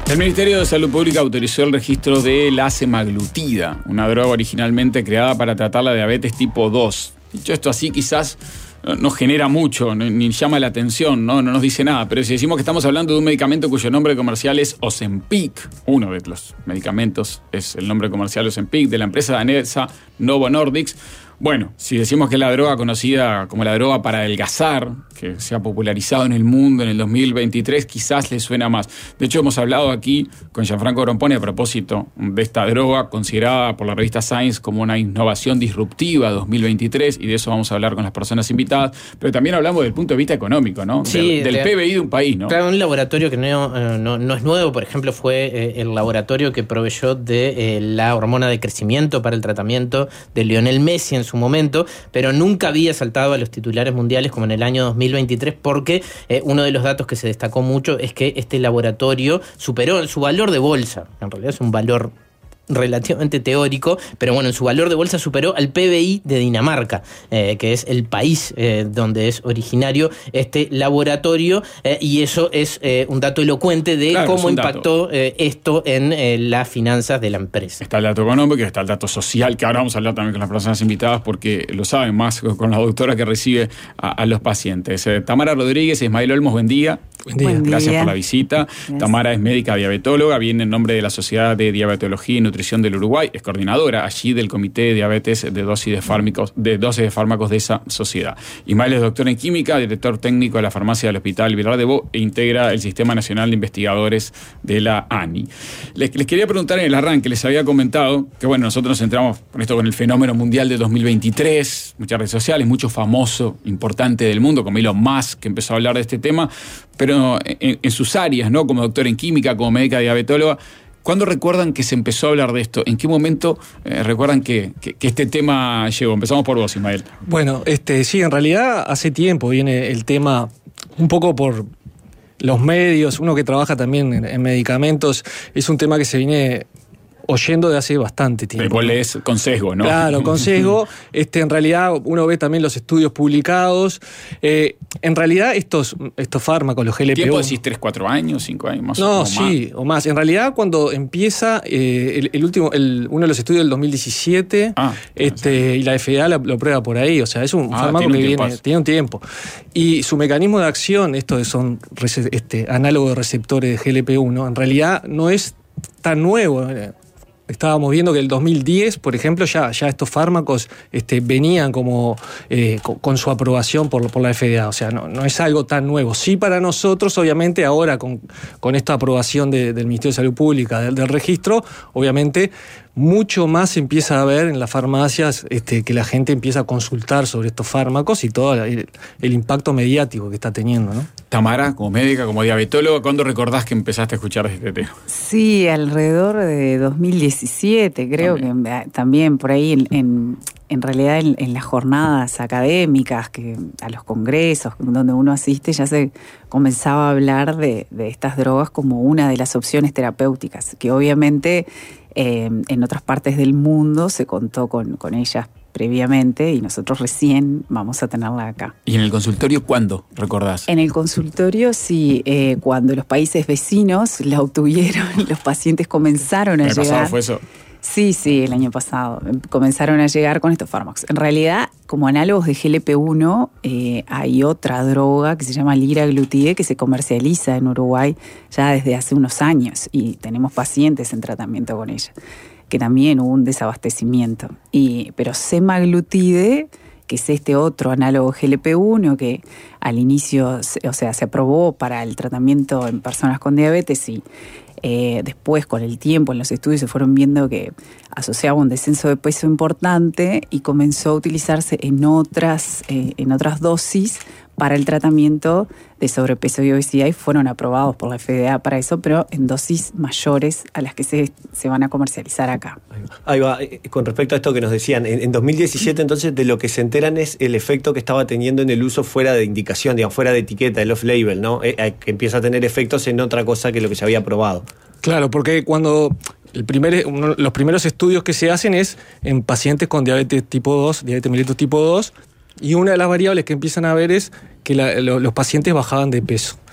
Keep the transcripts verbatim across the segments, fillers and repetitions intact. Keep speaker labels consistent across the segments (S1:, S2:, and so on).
S1: El Ministerio de Salud Pública autorizó el registro de la semaglutida, una droga originalmente creada para tratar la diabetes tipo dos. Dicho esto así, quizás no genera mucho, ni llama la atención, ¿no? no nos dice nada, pero si decimos que estamos hablando de un medicamento cuyo nombre comercial es Ozempic, uno de los medicamentos es el nombre comercial Ozempic, de la empresa danesa Novo Nordisk. Bueno, si decimos que es la droga conocida como la droga para adelgazar, que se ha popularizado en el mundo en el dos mil veintitrés, quizás le suena más. De hecho, hemos hablado aquí con Gianfranco Grompone a propósito de esta droga, considerada por la revista Science como una innovación disruptiva dos mil veintitrés, y de eso vamos a hablar con las personas invitadas, pero también hablamos del punto de vista económico, ¿no?
S2: Sí,
S1: del del
S2: de,
S1: P B I de un país, ¿no?
S2: Claro, un laboratorio que no, no, no es nuevo, por ejemplo, fue eh, el laboratorio que proveyó de eh, la hormona de crecimiento para el tratamiento de Lionel Messi en su momento, pero nunca había saltado a los titulares mundiales como en el año dos mil veintitrés, porque eh, uno de los datos que se destacó mucho es que este laboratorio superó su valor de bolsa. En realidad es un valor relativamente teórico, pero bueno, en su valor de bolsa superó al P B I de Dinamarca, eh, que es el país eh, donde es originario este laboratorio, eh, y eso es eh, un dato elocuente de claro, cómo impactó eh, esto en eh, las finanzas de la empresa.
S1: Está el dato económico, está el dato social, que ahora vamos a hablar también con las personas invitadas porque lo saben más con la doctora que recibe a, a los pacientes. Eh, Tamara Rodríguez, Ismael Olmos, buen día.
S3: Buen día.
S1: Buen día. Gracias por la visita.
S3: Gracias.
S1: Tamara es médica diabetóloga, viene en nombre de la Sociedad de Diabetología y Nutrición del Uruguay, es coordinadora allí del Comité de Diabetes de dosis de fármacos de, dosis de, fármacos de esa sociedad. Ismael es doctor en química, director técnico de la farmacia del Hospital Vilar de Bo e integra el Sistema Nacional de Investigadores de la A N I. Les, les quería preguntar en el arranque, les había comentado que bueno, nosotros nos centramos con esto con el fenómeno mundial de dos mil veintitrés, muchas redes sociales, mucho famoso, importante del mundo, como Elon Musk, que empezó a hablar de este tema, pero en, en sus áreas, ¿no? Como doctor en química, como médica diabetóloga. ¿Cuándo recuerdan que se empezó a hablar de esto? ¿En qué momento eh, recuerdan que, que, que este tema llegó? Empezamos por vos, Ismael.
S3: Bueno, este, sí, en realidad hace tiempo viene el tema un poco por los medios, uno que trabaja también en, en medicamentos, es un tema que se viene oyendo de hace bastante tiempo.
S1: Igual es con sesgo, ¿no?
S3: Claro, con sesgo. Este, en realidad uno ve también los estudios publicados. Eh, en realidad estos, estos fármacos, los G L P uno...
S1: ¿Tiempo decís tres, cuatro años, cinco años más?
S3: No,
S1: o
S3: sí,
S1: más.
S3: o más. En realidad cuando empieza eh, el, el último, el, uno de los estudios del dos mil diecisiete, ah, este, y la F D A lo, lo prueba por ahí. O sea, es un ah, fármaco que viene, tiempo. tiene un tiempo. Y su mecanismo de acción, estos son este, análogos de receptores de G L P uno, en realidad no es tan nuevo. Estábamos viendo que el dos mil diez, por ejemplo, ya, ya estos fármacos este, venían como eh, con, con su aprobación por, por la F D A. O sea, no, no es algo tan nuevo. Sí, para nosotros, obviamente, ahora con, con esta aprobación de, del Ministerio de Salud Pública, del, del registro, obviamente, mucho más se empieza a ver en las farmacias este, que la gente empieza a consultar sobre estos fármacos y todo el, el impacto mediático que está teniendo, ¿no?
S1: Tamara, como médica, como diabetóloga, ¿cuándo recordás que empezaste a escuchar de este tema?
S4: Sí, alrededor de dos mil diecisiete, creo también. que también por ahí en, en, en realidad en, en las jornadas académicas, que a los congresos donde uno asiste, ya se comenzaba a hablar de, de estas drogas como una de las opciones terapéuticas, que obviamente eh, en otras partes del mundo se contó con, con ellas previamente y nosotros recién vamos a tenerla acá.
S1: ¿Y en el consultorio cuándo, recordás?
S4: En el consultorio sí, eh, cuando los países vecinos la obtuvieron, los pacientes comenzaron a
S1: ¿El
S4: llegar.
S1: pasado fue eso?
S4: Sí, sí, el año pasado comenzaron a llegar con estos fármacos. En realidad, como análogos de G L P uno, eh, hay otra droga que se llama liraglutide que se comercializa en Uruguay ya desde hace unos años y tenemos pacientes en tratamiento con ella, que también hubo un desabastecimiento. Y, pero semaglutide, que es este otro análogo G L P uno que al inicio, o sea, se aprobó para el tratamiento en personas con diabetes y eh, después con el tiempo en los estudios se fueron viendo que asociaba un descenso de peso importante y comenzó a utilizarse en otras, eh, en otras dosis para el tratamiento de sobrepeso y obesidad y fueron aprobados por la F D A para eso, pero en dosis mayores a las que se, se van a comercializar acá.
S5: Ahí va, con respecto a esto que nos decían, en, en dos mil diecisiete entonces de lo que se enteran es el efecto que estaba teniendo en el uso fuera de indicación, digamos, fuera de etiqueta, el off-label, ¿no? Eh, eh, que empieza a tener efectos en otra cosa que lo que se había probado.
S3: Claro, porque cuando el primer, uno, los primeros estudios que se hacen es en pacientes con diabetes tipo dos, diabetes mellitus tipo dos, y una de las variables que empiezan a ver es que la, lo, los pacientes bajaban de peso.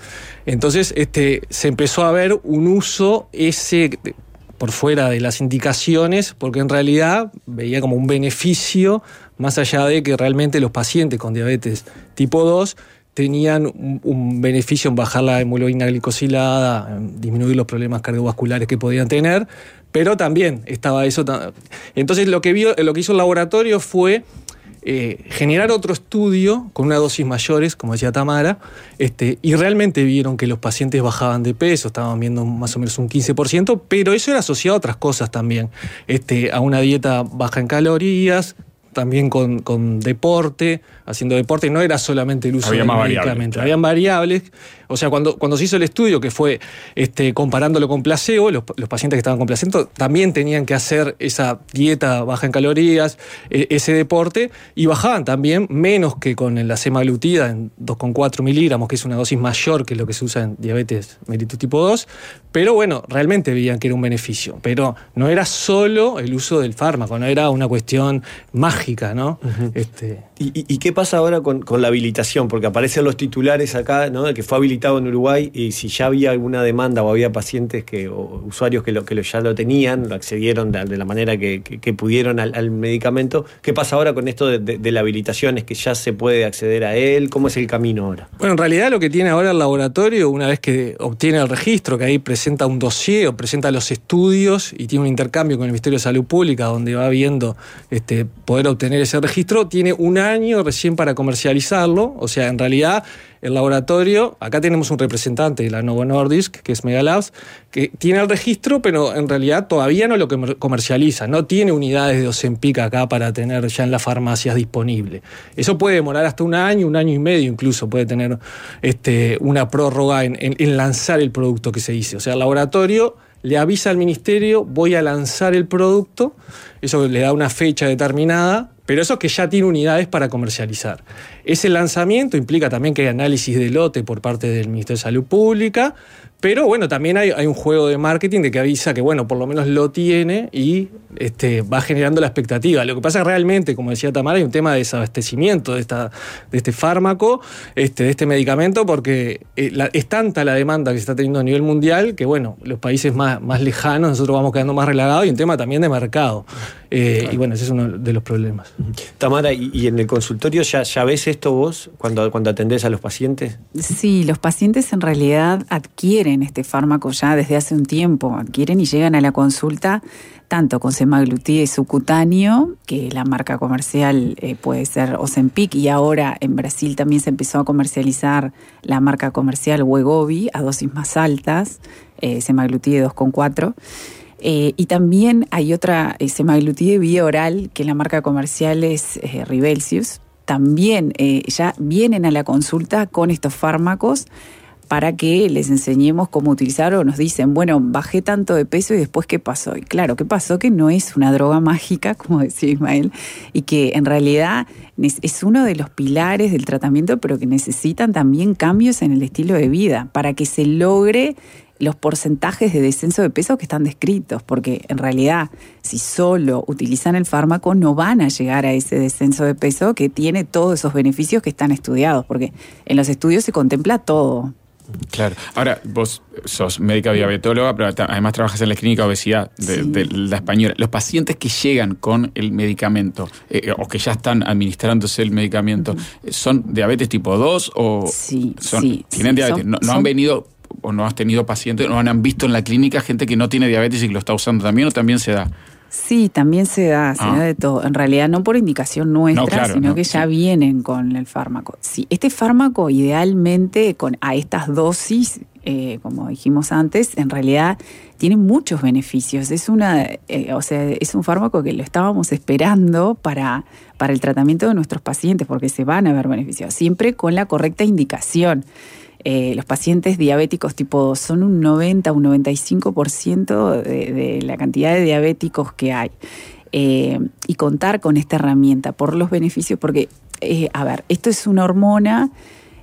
S3: Entonces este, se empezó a ver un uso ese por fuera de las indicaciones, porque en realidad veía como un beneficio, más allá de que realmente los pacientes con diabetes tipo dos tenían un, un beneficio en bajar la hemoglobina glicosilada, en disminuir los problemas cardiovasculares que podían tener, pero también estaba eso. Entonces lo que, vio, lo que hizo el laboratorio fue eh, generar otro estudio con una dosis mayores, como decía Tamara, este, y realmente vieron que los pacientes bajaban de peso, estaban viendo más o menos un quince por ciento, pero eso era asociado a otras cosas también, este, a una dieta baja en calorías, también con, con deporte, haciendo deporte, no era solamente el uso
S1: Había
S3: de
S1: variables,
S3: medicamentos,
S1: claro.
S3: habían variables. O sea, cuando, cuando se hizo el estudio, que fue este, comparándolo con placebo, los, los pacientes que estaban con placebo también tenían que hacer esa dieta baja en calorías, eh, ese deporte, y bajaban también menos que con la semaglutida en dos coma cuatro miligramos, que es una dosis mayor que lo que se usa en diabetes mellitus tipo dos, pero bueno, realmente veían que era un beneficio. Pero no era solo el uso del fármaco, no era una cuestión mágica, ¿no? Uh-huh. este...
S5: ¿Y, y, ¿Y qué pasa ahora con, con la habilitación? Porque aparecen los titulares acá, ¿no? De que fue habilitado en Uruguay, y si ya había alguna demanda o había pacientes que, o usuarios que, lo, que lo, ya lo tenían, lo accedieron de, de la manera que, que, que pudieron al, al medicamento. ¿Qué pasa ahora con esto de, de, de la habilitación? ¿Es que ya se puede acceder a él? ¿Cómo es el camino ahora?
S3: Bueno, en realidad lo que tiene ahora el laboratorio, una vez que obtiene el registro, que ahí presenta un dossier o presenta los estudios y tiene un intercambio con el Ministerio de Salud Pública donde va viendo este, poder obtener ese registro, tiene un año recién para comercializarlo. O sea, en realidad el laboratorio, acá tenemos un representante de la Novo Nordisk, que es Megalabs, que tiene el registro, pero en realidad todavía no lo comercializa, no tiene unidades de Ozempic acá para tener ya en las farmacias disponible. Eso puede demorar hasta un año, un año y medio incluso, puede tener este, una prórroga en, en, en lanzar el producto que se dice. O sea, el laboratorio le avisa al ministerio, voy a lanzar el producto, eso le da una fecha determinada, pero eso es que ya tiene unidades para comercializar. Ese lanzamiento implica también que hay análisis de lote por parte del Ministerio de Salud Pública, pero bueno, también hay, hay un juego de marketing de que avisa que, bueno, por lo menos lo tiene y este, va generando la expectativa. Lo que pasa es que realmente, como decía Tamara, hay un tema de desabastecimiento de, esta, de este fármaco, este, de este medicamento, porque eh, la, es tanta la demanda que se está teniendo a nivel mundial que, bueno, los países más, más lejanos, nosotros vamos quedando más relagados, y un tema también de mercado. Eh, claro. Y bueno, ese es uno de los problemas.
S5: Tamara, ¿y, y en el consultorio ya, ya ves esto vos cuando, cuando atendés a los pacientes?
S4: Sí, los pacientes en realidad adquieren este fármaco ya desde hace un tiempo, adquieren y llegan a la consulta tanto con semaglutide subcutáneo, que la marca comercial eh, puede ser Ozempic, y ahora en Brasil también se empezó a comercializar la marca comercial Wegovy a dosis más altas, eh, semaglutide dos coma cuatro. Eh, y también hay otra eh, semaglutide vía oral, que la marca comercial es eh, Rybelsus. También eh, ya vienen a la consulta con estos fármacos para que les enseñemos cómo utilizar, o nos dicen, bueno, bajé tanto de peso y después ¿qué pasó? Y claro, ¿qué pasó? Que no es una droga mágica, como decía Ismael, y que en realidad es uno de los pilares del tratamiento, pero que necesitan también cambios en el estilo de vida para que se logre los porcentajes de descenso de peso que están descritos, porque en realidad si solo utilizan el fármaco no van a llegar a ese descenso de peso que tiene todos esos beneficios que están estudiados, porque en los estudios se contempla todo.
S1: Claro. Ahora, vos sos médica diabetóloga, pero además trabajas en la clínica de obesidad de, sí. de la Española. Los pacientes que llegan con el medicamento eh, o que ya están administrándose el medicamento, uh-huh. ¿son diabetes tipo dos o
S4: sí,
S1: son,
S4: sí,
S1: tienen
S4: sí,
S1: diabetes?
S4: Son,
S1: no, no
S4: son...
S1: han venido o no has tenido pacientes, no han visto en la clínica gente que no tiene diabetes y que lo está usando también, o también se da?
S4: Sí, también se da, se ah. da de todo. En realidad no por indicación nuestra, no, claro, sino no, que ya sí. vienen con el fármaco. Sí, este fármaco idealmente con a estas dosis, eh, como dijimos antes, en realidad tiene muchos beneficios. Es una, eh, o sea, es un fármaco que lo estábamos esperando para, para el tratamiento de nuestros pacientes, porque se van a ver beneficios, siempre con la correcta indicación. Eh, los pacientes diabéticos tipo dos son un noventa, un noventa y cinco por ciento de, de la cantidad de diabéticos que hay. Eh, y contar con esta herramienta por los beneficios, porque, eh, a ver, esto es una hormona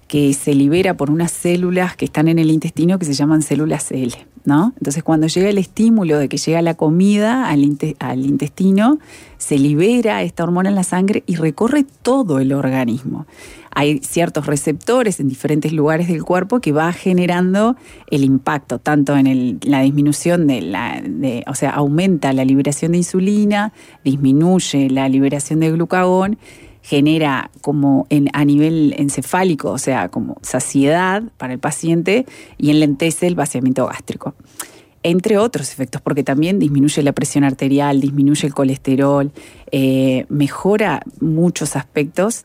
S4: que se libera por unas células que están en el intestino que se llaman células L, ¿no? Entonces, cuando llega el estímulo de que llega la comida al, int- al intestino, se libera esta hormona en la sangre y recorre todo el organismo. Hay ciertos receptores en diferentes lugares del cuerpo que va generando el impacto, tanto en el, la disminución de la, de, o sea, aumenta la liberación de insulina, disminuye la liberación de glucagón, genera como en, a nivel encefálico, o sea, como saciedad para el paciente y enlentece el vaciamiento gástrico. Entre otros efectos, porque también disminuye la presión arterial, disminuye el colesterol, eh, mejora muchos aspectos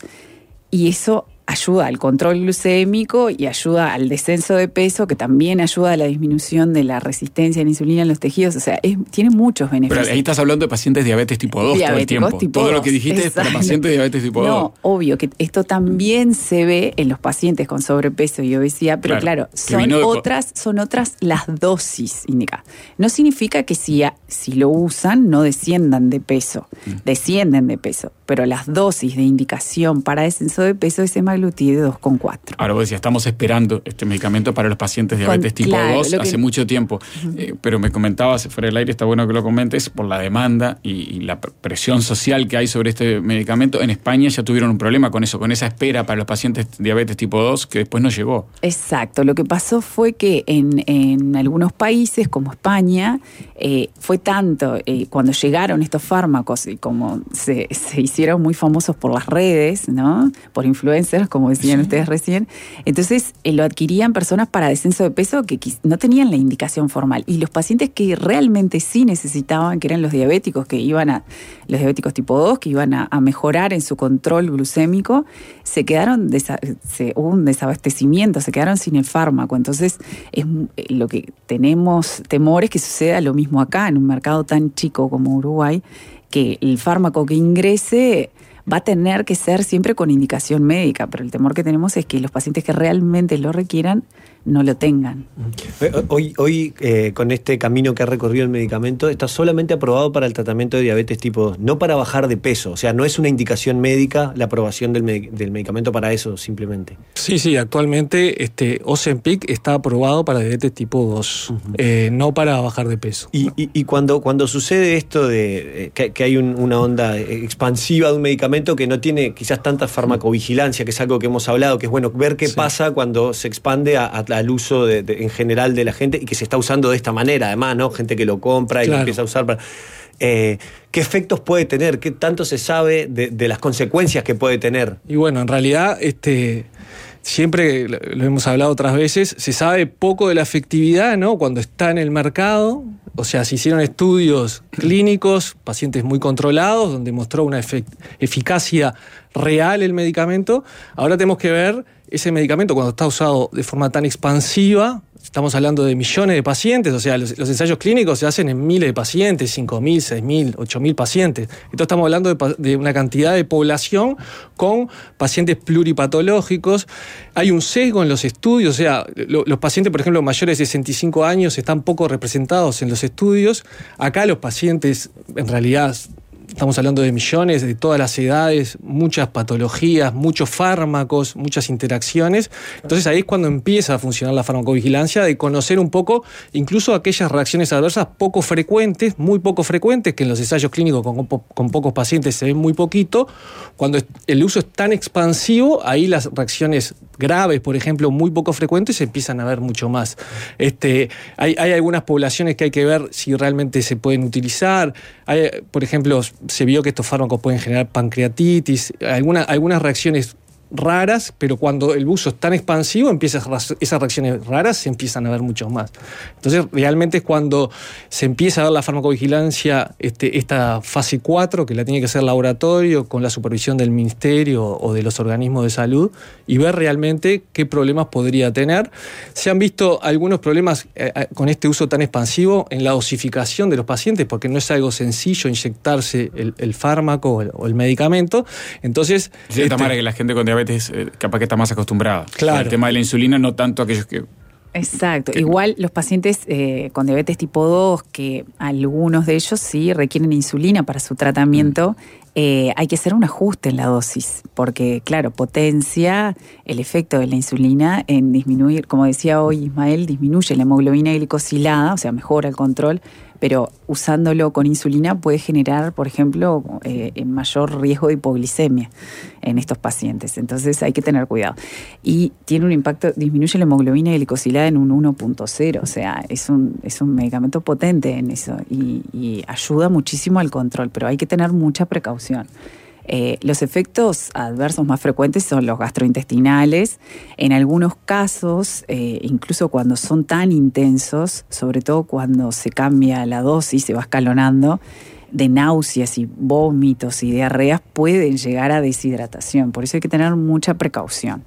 S4: y eso ayuda al control glucémico y ayuda al descenso de peso, que también ayuda a la disminución de la resistencia a la insulina en los tejidos. O sea, es, tiene muchos beneficios.
S1: Pero ahí estás hablando de pacientes de diabetes tipo dos todo el tiempo.
S4: Tipo
S1: todo
S4: dos,
S1: lo que dijiste
S4: exacto.
S1: Es para pacientes de diabetes tipo
S4: no,
S1: dos.
S4: No, obvio que esto también se ve en los pacientes con sobrepeso y obesidad, pero claro, claro son, otras, son otras las dosis indicadas. No significa que si, si lo usan no desciendan de peso, mm. descienden de peso, pero las dosis de indicación para descenso de peso es semaglutide dos coma cuatro.
S1: Ahora vos decías, estamos esperando este medicamento para los pacientes de diabetes Con, tipo claro, dos hace que... mucho tiempo. Uh-huh. Eh, pero me comentabas, fuera del aire, está bueno que lo comentes, por la demanda y, y la presión social que hay sobre este medicamento. En España ya tuvieron un problema con eso, con esa espera para los pacientes de diabetes tipo dos que después no llegó.
S4: Exacto. Lo que pasó fue que en, en algunos países, como España, eh, fue tanto, eh, cuando llegaron estos fármacos y como se, se hicieron muy famosos por las redes, ¿no? Por influencers, como decían sí. ustedes recién. Entonces eh, lo adquirían personas para descenso de peso que no tenían la indicación formal. Y los pacientes que realmente sí necesitaban, que eran los diabéticos, que iban a, los diabéticos tipo dos, que iban a, a mejorar en su control glucémico, se quedaron, desa, se, hubo un desabastecimiento, se quedaron sin el fármaco. Entonces es, lo que tenemos temor es que suceda lo mismo acá, en un mercado tan chico como Uruguay, que el fármaco que ingrese va a tener que ser siempre con indicación médica, pero el temor que tenemos es que los pacientes que realmente lo requieran no lo tengan.
S5: Hoy, hoy eh, con este camino que ha recorrido el medicamento, está solamente aprobado para el tratamiento de diabetes tipo dos, no para bajar de peso. O sea, no es una indicación médica la aprobación del, med- del medicamento para eso, simplemente.
S3: Sí, sí, actualmente este Ozempic está aprobado para diabetes tipo dos, uh-huh. eh, no para bajar de peso.
S5: Y, y, y cuando, cuando sucede esto de eh, que, que hay un, una onda expansiva de un medicamento que no tiene quizás tanta farmacovigilancia, que es algo que hemos hablado, que es bueno ver qué sí. pasa cuando se expande a, a al uso de, de, en general de la gente y que se está usando de esta manera, además, ¿no? Gente que lo compra y claro. lo empieza a usar para... Eh, ¿Qué efectos puede tener? ¿Qué tanto se sabe de, de las consecuencias que puede tener?
S3: Y bueno, en realidad, este... siempre, lo hemos hablado otras veces, se sabe poco de la efectividad, ¿no? Cuando está en el mercado. O sea, se hicieron estudios clínicos, pacientes muy controlados, donde mostró una efic- eficacia real el medicamento. Ahora tenemos que ver ese medicamento cuando está usado de forma tan expansiva. Estamos hablando de millones de pacientes, o sea, los, los ensayos clínicos se hacen en miles de pacientes, cinco mil, seis mil, ocho mil pacientes. Entonces estamos hablando de, de una cantidad de población con pacientes pluripatológicos. Hay un sesgo en los estudios, o sea, lo, los pacientes, por ejemplo, mayores de sesenta y cinco años están poco representados en los estudios. Acá los pacientes, en realidad... Estamos hablando de millones, de todas las edades, muchas patologías, muchos fármacos, muchas interacciones. Entonces ahí es cuando empieza a funcionar la farmacovigilancia, de conocer un poco incluso aquellas reacciones adversas poco frecuentes, muy poco frecuentes, que en los ensayos clínicos con, con pocos pacientes se ven muy poquito. Cuando el uso es tan expansivo, ahí las reacciones graves, por ejemplo, muy poco frecuentes, se empiezan a ver mucho más. Este, hay, hay algunas poblaciones que hay que ver si realmente se pueden utilizar. Hay, por ejemplo, se vio que estos fármacos pueden generar pancreatitis, alguna, algunas reacciones raras, pero cuando el uso es tan expansivo, empieza, esas reacciones raras se empiezan a ver mucho más. Entonces, realmente es cuando se empieza a ver la farmacovigilancia, este, esta fase cuatro, que la tiene que hacer el laboratorio con la supervisión del ministerio o de los organismos de salud, y ver realmente qué problemas podría tener. Se han visto algunos problemas eh, con este uso tan expansivo en la dosificación de los pacientes, porque no es algo sencillo inyectarse el, el fármaco o el, o el medicamento. Entonces,
S1: sí, este, Tamara, que la gente con diabetes Eh, capaz que está más acostumbrada.
S3: Claro.
S1: El tema de la insulina, no tanto aquellos que
S4: Exacto. Que... Igual los pacientes eh, con diabetes tipo dos, que algunos de ellos sí requieren insulina para su tratamiento, mm. eh, hay que hacer un ajuste en la dosis, porque claro, potencia el efecto de la insulina en disminuir, como decía hoy Ismael, disminuye la hemoglobina glicosilada, o sea, mejora el control, pero usándolo con insulina puede generar, por ejemplo, eh, mayor riesgo de hipoglicemia en estos pacientes. Entonces hay que tener cuidado. Y tiene un impacto, disminuye la hemoglobina glicosilada en un uno punto cero, o sea, es un, es un medicamento potente en eso y, y ayuda muchísimo al control, pero hay que tener mucha precaución. Eh, los efectos adversos más frecuentes son los gastrointestinales. En algunos casos, eh, incluso cuando son tan intensos, sobre todo cuando se cambia la dosis, se va escalonando, de náuseas y vómitos y diarreas pueden llegar a deshidratación. Por eso hay que tener mucha precaución.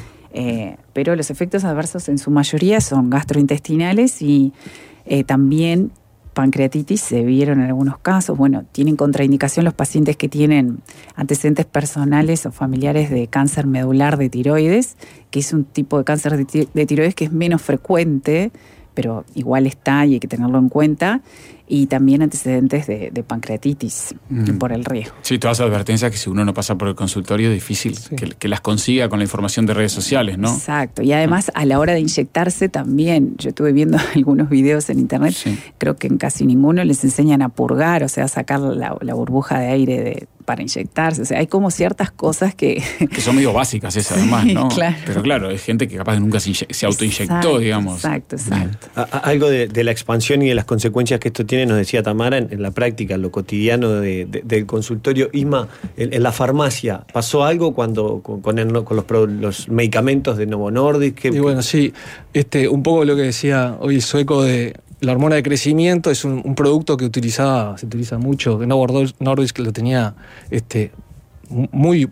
S4: Eh, pero los efectos adversos en su mayoría son gastrointestinales y eh, también pancreatitis se vieron en algunos casos. Bueno, tienen contraindicación los pacientes que tienen antecedentes personales o familiares de cáncer medular de tiroides, que es un tipo de cáncer de, ti- de tiroides que es menos frecuente, pero igual está y hay que tenerlo en cuenta. Y también antecedentes de, de pancreatitis mm. por el riesgo.
S1: Sí, todas las advertencias que si uno no pasa por el consultorio es difícil sí. que, que las consiga con la información de redes sociales, ¿no?
S4: Exacto. Y además a la hora de inyectarse también, yo estuve viendo algunos videos en internet, sí. creo que en casi ninguno les enseñan a purgar, o sea, a sacar la, la burbuja de aire de, para inyectarse. O sea, hay como ciertas cosas que...
S1: Que son medio básicas esas, sí, además, ¿no?
S4: Claro.
S1: Pero claro, hay gente que capaz nunca se, inye- se autoinyectó, exacto, digamos.
S4: Exacto, exacto.
S5: A, a, algo de, de la expansión y de las consecuencias que esto tiene, nos decía Tamara, en, en la práctica, en lo cotidiano de, de, del consultorio. Isma, en, en la farmacia, ¿pasó algo cuando con, con, el, con los, los medicamentos de Novo Nordisk? Que,
S3: y bueno, sí, este, un poco lo que decía hoy Sueco de la hormona de crecimiento, es un, un producto que utilizaba, se utiliza mucho, que Novo Nordisk lo tenía este, muy...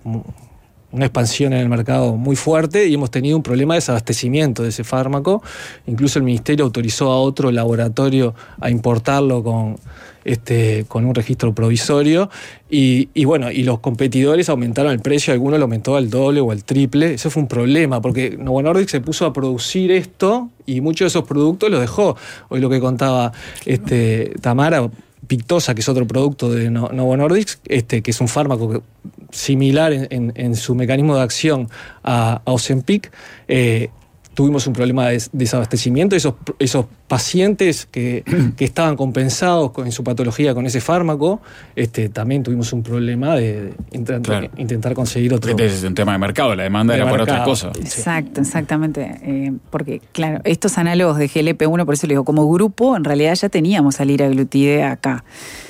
S3: una expansión en el mercado muy fuerte y hemos tenido un problema de desabastecimiento de ese fármaco. Incluso el Ministerio autorizó a otro laboratorio a importarlo con, este, con un registro provisorio y, y bueno, y los competidores aumentaron el precio, algunos lo aumentó al doble o al triple. Eso fue un problema porque Novo Nordisk se puso a producir esto y muchos de esos productos los dejó. Hoy lo que contaba este, Tamara, Victoza, que es otro producto de Novo Nordisk, este, que es un fármaco similar en, en, en su mecanismo de acción a, a Ozempic, eh, tuvimos un problema de desabastecimiento. Esos, esos pacientes que, que estaban compensados con, en su patología con ese fármaco, este, también tuvimos un problema de, de intentar, claro. intentar conseguir otro.
S1: Este es un tema de mercado, la demanda de era mercado. Por otra cosa.
S4: Exacto, exactamente. Eh, porque, claro, estos análogos de G L P uno, por eso le digo, como grupo, en realidad ya teníamos a liraglutide acá.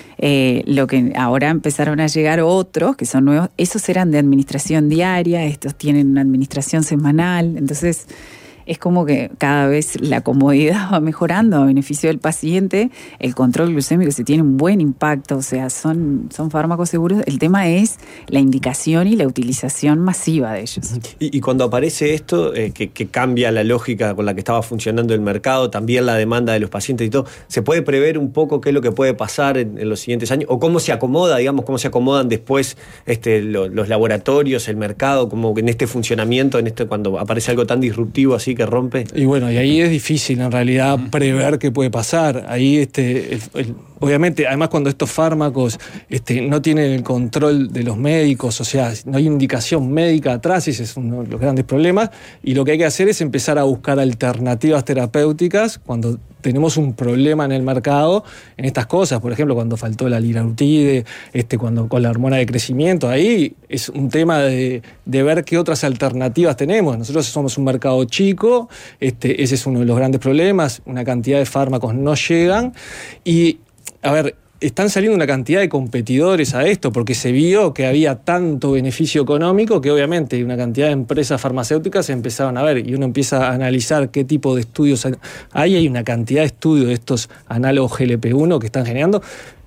S4: Eh, lo que ahora empezaron a llegar otros, que son nuevos, esos eran de administración diaria, estos tienen una administración semanal, entonces es como que cada vez la comodidad va mejorando a beneficio del paciente, el control glucémico se tiene un buen impacto, o sea, son, son fármacos seguros. El tema es la indicación y la utilización masiva de ellos.
S5: Y, y cuando aparece esto, eh, que, que cambia la lógica con la que estaba funcionando el mercado, también la demanda de los pacientes y todo, ¿se puede prever un poco qué es lo que puede pasar en, en los siguientes años? ¿O cómo se acomoda, digamos, cómo se acomodan después este, lo, los laboratorios, el mercado, como en este funcionamiento, en este cuando aparece algo tan disruptivo así que rompe?
S3: Y bueno, y ahí es difícil en realidad prever qué puede pasar. Ahí este, el, el, obviamente, además cuando estos fármacos este, no tienen el control de los médicos, o sea, no hay indicación médica atrás, ese es uno de los grandes problemas, y lo que hay que hacer es empezar a buscar alternativas terapéuticas cuando tenemos un problema en el mercado en estas cosas. Por ejemplo, cuando faltó la liraglutide, este, cuando con la hormona de crecimiento, ahí es un tema de, de ver qué otras alternativas tenemos. Nosotros somos un mercado chico, este, ese es uno de los grandes problemas, una cantidad de fármacos no llegan y, a ver, están saliendo una cantidad de competidores a esto porque se vio que había tanto beneficio económico que obviamente una cantidad de empresas farmacéuticas se empezaron a ver y uno empieza a analizar qué tipo de estudios hay. Hay una cantidad de estudios de estos análogos G L P uno que están generando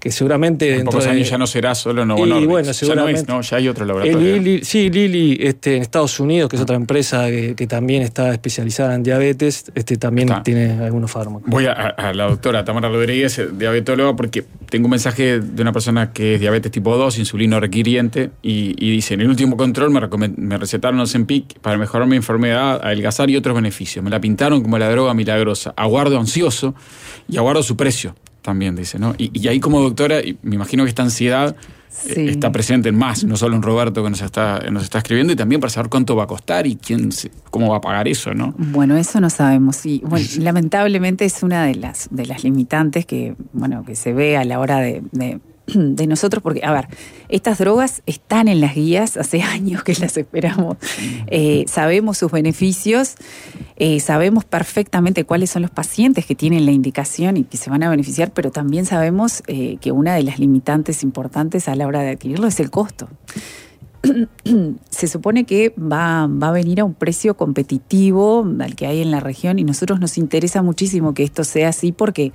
S3: que seguramente
S1: en
S3: dentro
S1: pocos
S3: de
S1: años ya no será solo Novo Nordisk.
S3: Y bueno, seguramente.
S1: Ya no es, ¿no? Ya hay otro laboratorio.
S3: Lilly, sí, Lilly este, en Estados Unidos, que es otra empresa que, que también está especializada en diabetes, este, también está. tiene algunos fármacos.
S1: Voy a, a la doctora Tamara Rodríguez, diabetóloga, porque tengo un mensaje de una persona que es diabetes tipo dos, insulino requiriente, y, y dice, en el último control me, me recetaron Ozempic para mejorar mi enfermedad, adelgazar y otros beneficios. Me la pintaron como la droga milagrosa. Aguardo ansioso y aguardo su precio. También dice, ¿no? Y, y ahí como doctora, y me imagino que esta ansiedad sí. eh, está presente en más, no solo en Roberto que nos está, nos está escribiendo, y también para saber cuánto va a costar y quién se, cómo va a pagar eso, ¿no?
S4: Bueno, eso no sabemos. Y bueno, lamentablemente es una de las, de las limitantes que, bueno, que se ve a la hora de, de de nosotros, porque, a ver, estas drogas están en las guías, hace años que las esperamos, eh, sabemos sus beneficios, eh, sabemos perfectamente cuáles son los pacientes que tienen la indicación y que se van a beneficiar, pero también sabemos eh, que una de las limitantes importantes a la hora de adquirirlo es el costo. Se supone que va, va a venir a un precio competitivo al que hay en la región, y a nosotros nos interesa muchísimo que esto sea así, porque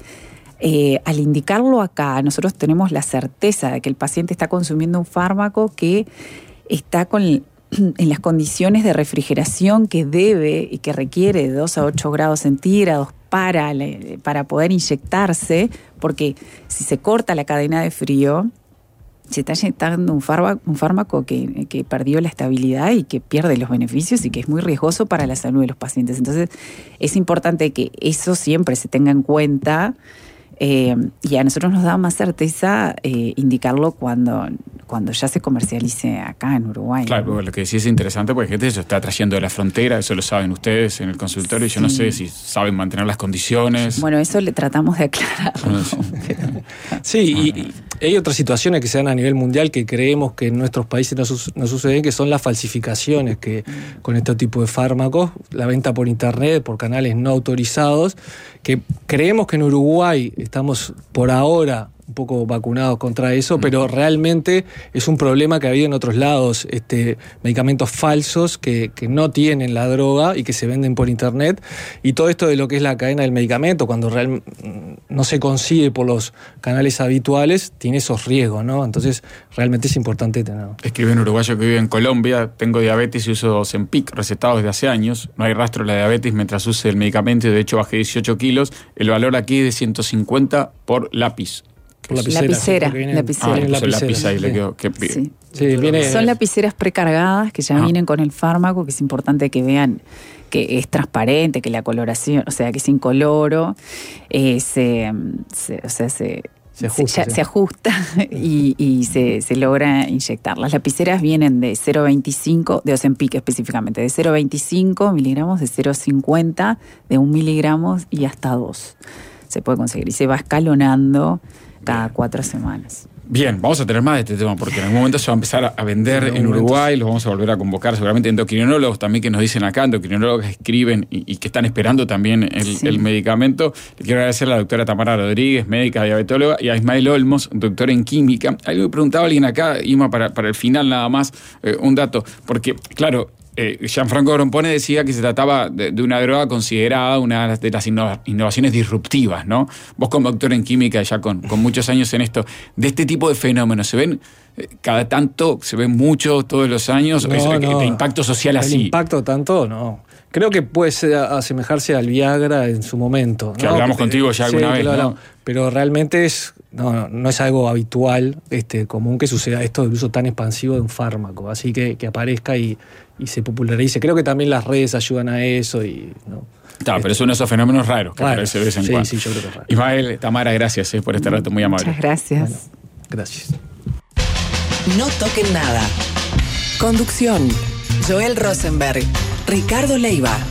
S4: Eh, al indicarlo acá, nosotros tenemos la certeza de que el paciente está consumiendo un fármaco que está con, en las condiciones de refrigeración que debe y que requiere de dos a ocho grados centígrados para, para poder inyectarse, porque si se corta la cadena de frío, se está inyectando un fármaco, un fármaco que, que perdió la estabilidad y que pierde los beneficios y que es muy riesgoso para la salud de los pacientes. Entonces, es importante que eso siempre se tenga en cuenta. Eh, y a nosotros nos da más certeza eh, indicarlo cuando, cuando ya se comercialice acá en Uruguay.
S1: Claro, ¿no? Lo que sí es interesante, porque gente se está trayendo de la frontera, eso lo saben ustedes en el consultorio, sí. Y yo no sé si saben mantener las condiciones.
S4: Bueno, eso le tratamos de aclarar.
S1: No sé.
S4: Pero...
S3: Sí, y, y hay otras situaciones que se dan a nivel mundial que creemos que en nuestros países no, su- no suceden, que son las falsificaciones que con este tipo de fármacos, la venta por internet, por canales no autorizados, que creemos que en Uruguay estamos por ahora un poco vacunados contra eso, mm. pero realmente es un problema que ha habido en otros lados, este, medicamentos falsos que, que no tienen la droga y que se venden por internet, y todo esto de lo que es la cadena del medicamento, cuando real, no se consigue por los canales habituales, tiene esos riesgos, ¿no? Entonces realmente es importante tenerlo.
S1: Escribe un uruguayo que vive en Colombia: tengo diabetes y uso Ozempic recetado desde hace años, no hay rastro de la diabetes mientras use el medicamento, y de hecho bajé dieciocho kilos, el valor aquí es de ciento cincuenta por lápiz.
S3: Por lapicera.
S4: Lapicera,
S3: sí, viene,
S4: lapicera.
S1: Ah,
S3: viene
S1: lapicera,
S3: lapicera,
S1: lápiz ahí
S3: sí.
S1: le quedó. Que,
S4: Sí.
S3: Sí, viene,
S4: Son lapiceras precargadas que ya
S1: ah.
S4: vienen con el fármaco, que es importante que vean que es transparente, que la coloración, o sea, que es incoloro, eh, se, se, o sea, se,
S3: Se ajusta,
S4: se,
S3: sí.
S4: se ajusta y, y se, se logra inyectar. Las lapiceras vienen de cero coma veinticinco, de Ozempic específicamente, de cero coma veinticinco miligramos, de cero coma cincuenta, de un miligramo y hasta dos. Se puede conseguir y se va escalonando cada cuatro semanas.
S1: Bien, vamos a tener más de este tema, porque en algún momento se va a empezar a vender en, en Uruguay, los vamos a volver a convocar, seguramente endocrinólogos también que nos dicen acá, endocrinólogos que escriben y, y que están esperando también el, sí. el medicamento. Le quiero agradecer a la doctora Tamara Rodríguez, médica diabetóloga, y a Ismael Olmos, doctor en química. Algo que preguntaba alguien acá, Ima, para, para el final nada más, eh, un dato, porque claro, Eh, Gianfranco Grompone decía que se trataba de, de una droga considerada una de las innova, innovaciones disruptivas, ¿no? Vos como doctor en química, ya con, con muchos años en esto, de este tipo de fenómenos, ¿se ven eh, cada tanto, se ven mucho todos los años?
S3: No,
S1: es,
S3: no.
S1: De impacto social
S3: el
S1: así.
S3: El impacto tanto, no. Creo que puede ser, asemejarse al Viagra en su momento.
S1: Que
S3: ¿no?
S1: hablamos que, contigo ya alguna
S3: sí,
S1: vez, ¿no?
S3: Pero realmente es no, no es algo habitual, este, común que suceda esto del uso tan expansivo de un fármaco. Así que, que aparezca y, y se popularice. Creo que también las redes ayudan a eso. Y, ¿no?
S1: Claro, este, pero es uno de esos fenómenos raros que aparece de vez en
S3: sí,
S1: cuando.
S3: Sí, yo creo que es raro.
S1: Ismael, Tamara, gracias eh, por este rato muy amable.
S4: Muchas gracias.
S3: Bueno, gracias.
S6: No toquen nada. Conducción: Joel Rosenberg, Ricardo Leiva.